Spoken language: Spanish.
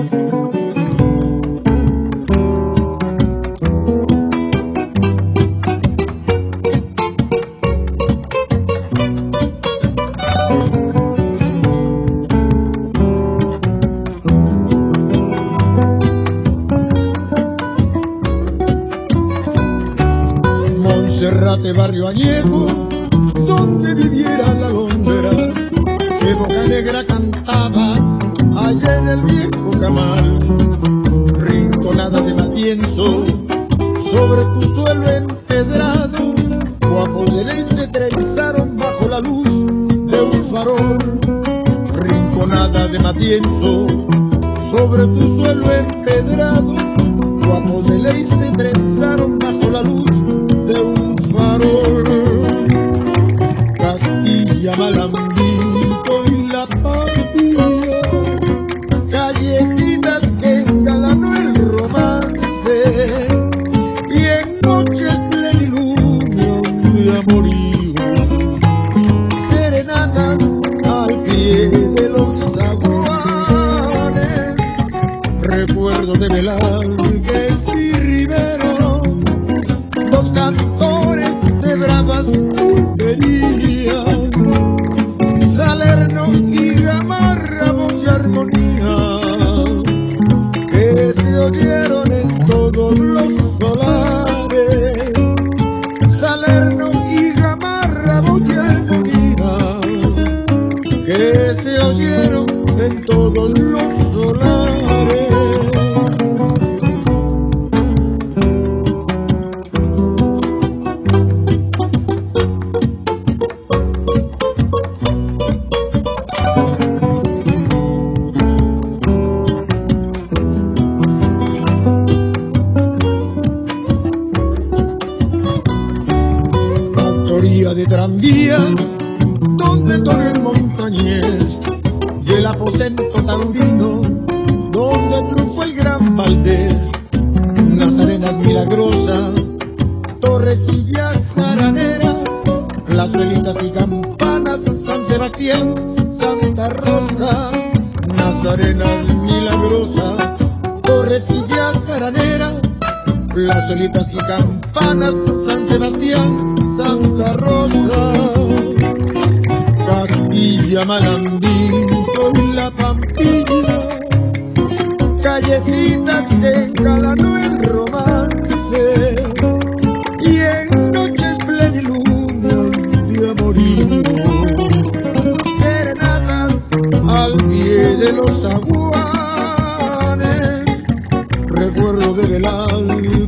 Monserrate, barrio añejo, donde viviera la alondra, que Boca Negra cantaba allá en el viejo camal. Rinconada de Matienzo, sobre tu suelo empedrado, guapos de ley se trenzaron bajo la luz de un farol. Rinconada de Matienzo, sobre tu suelo empedrado, guapos de ley se trenzaron bajo la luz de un farol. Castilla, Malambito y La Pampilla, callecitas que engalanó el romance, y en noches plenilunio de amorío, serenatas al pie de los zaguanes, recuerdo de Velázquez y Rivero, dos cantores de bravas punterías, Salerno y Gamarra, voz y armonía, que se oyeron en todos los solares. Salerno y Gamarra, voz y armonía, que se oyeron en todos los solares. De tranvía, donde torre el montañés, y el aposento tandino, donde triunfó el gran Valdés. Nazarenas milagrosas, Torrecilla jaranera, las velitas y campanas, San Sebastián, Santa Rosa. Nazarenas milagrosas, Torrecilla jaranera, las velitas y campanas, San Sebastián, Santa Rosa. Castilla, Malambito y La Pampilla, callecitas que engalanó el romance, y en noches plenilunio de amorío, serenatas al pie de los aguanes, recuerdo de Velázquez